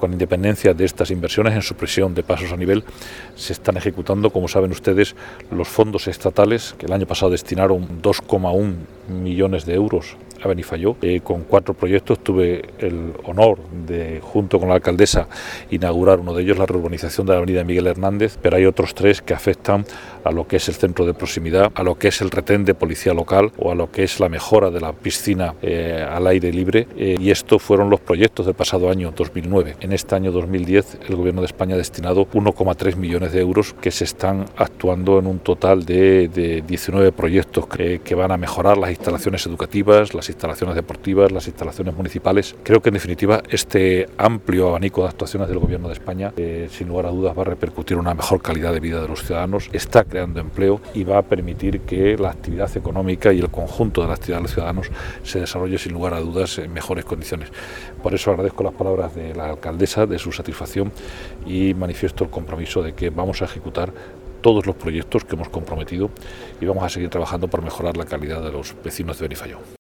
con independencia de estas inversiones en supresión de pasos a nivel, se están ejecutando, como saben ustedes, los fondos estatales que el año pasado destinaron 2,1 millones de euros a Benifayó. Con 4 proyectos tuve el honor de, junto con la alcaldesa, inaugurar uno de ellos, la reurbanización de la avenida Miguel Hernández, pero hay otros 3 que afectan a lo que es el centro de proximidad, a lo que es el retén de policía local o a lo que es la mejora de la piscina al aire libre, y estos fueron los proyectos del pasado año 2009. En este año 2010 el Gobierno de España ha destinado 1,3 millones de euros que se están actuando en un total de 19 proyectos que van a mejorar las instalaciones educativas, las instalaciones deportivas, las instalaciones municipales. Creo que en definitiva este amplio abanico de actuaciones del Gobierno de España sin lugar a dudas va a repercutir en una mejor calidad de vida de los ciudadanos, está creando empleo y va a permitir que la actividad económica y el conjunto de la actividad de los ciudadanos se desarrolle sin lugar a dudas en mejores condiciones. Por eso agradezco las palabras de la alcaldesa, de su satisfacción, y manifiesto el compromiso de que vamos a ejecutar todos los proyectos que hemos comprometido y vamos a seguir trabajando por mejorar la calidad de los vecinos de Benifayó.